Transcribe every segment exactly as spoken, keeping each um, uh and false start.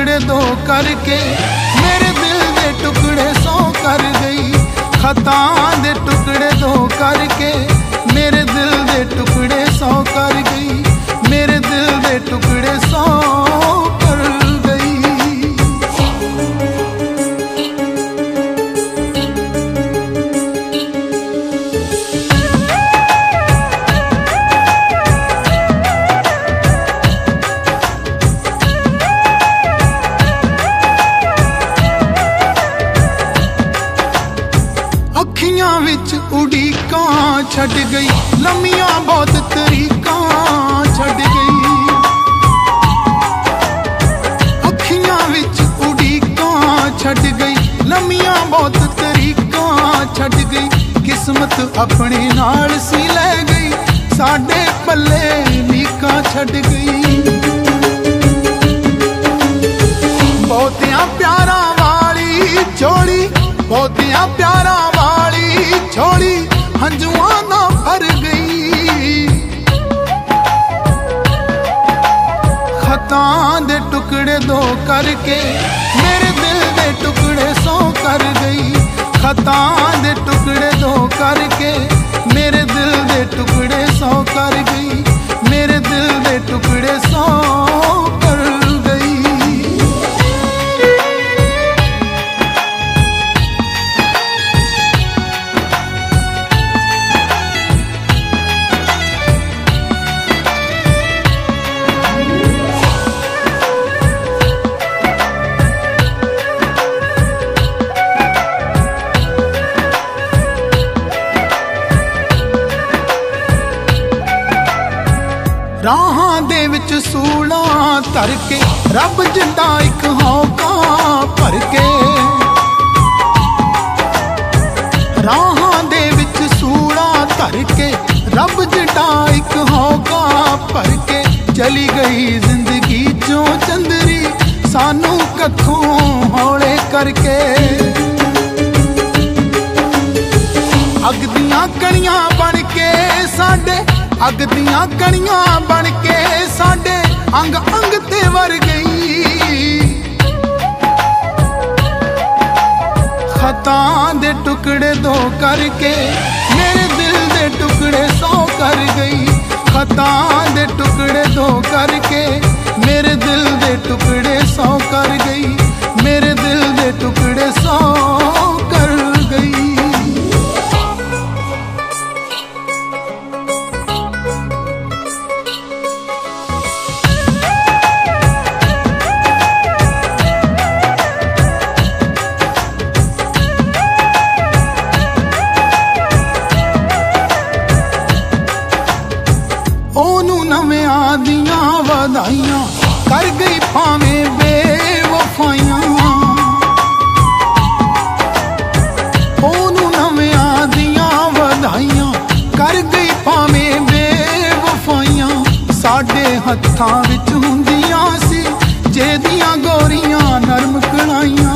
टुकड़े दो करके मेरे दिल दे टुकड़े सौ कर गई। खता दे टुकड़े दो करके मेरे दिल दे टुकड़े सौ कर गई। मेरे दिल दे टुकड़े सौ कर गई। अखियां विच उड़ीकां छड़ गई, लम्मियां बहुत तरीकां छड़ गई। अखियां विच उड़ीकां छड़ गई, लम्मियां बहुत तरीकां छड़ गई। किस्मत अपने नाल सी लै गई, साडे पल्ले लीकां छड़ गई। बहुतियां प्यारा वाली झोली, बहुतियां प्यारा वाली झोली हंजुआं ना भर गई। खतां दे टुकड़े दो करके मेरे दिल दे टुकड़े सौ कर गई। खतां दे टुकड़े दो करके मेरे दिल दे टुकड़े सौ कर गई। मेरे दिल दे टुकड़े सौ कर गई। राहां दे विच सूलां धर के रब जिंदा इक हौका भर के। राहां दे विच सूलां धर के रब जिंदा इक हौका भर के। चली गई जिंदगी चों चंदरी सानू कखों हौले करके। अग दियां कणियां बन के साडे, अग दियां कणियां बन के साडे अंग अंग ते वर गई। खतां दे टुकड़े दो करके मेरे दिल दे टुकड़े सौ कर गई। खतां दे टुकड़े दो करके मेरे दिल दे टुकड़े सौ कर गई। मेरे दिल दे टुकड़े सौ कर गई। ओनू नवियां दियां वधाइयां कर गई भावें बेवफाइयां। ओनू नवियां दियां वधाइयां कर गई भावें बेवफाइयां। साडे हत्थां विच हुंदियां सी जेदियां गोरियां नरम कलाइयां।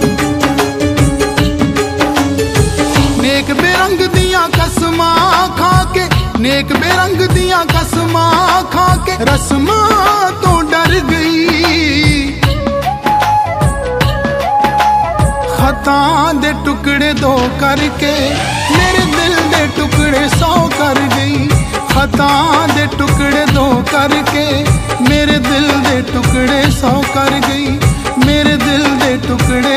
नेक बेरंग दियां कसमां खा के, नेक बेरंग दियां कसमां खा के रस्मां तो डर गई। खतां दे टुकड़े दो करके मेरे दिल दे टुकड़े सौ कर गई। खतां दे टुकड़े दो करके मेरे दिल दे टुकड़े सौ कर गई। मेरे दिल दे टुकड़े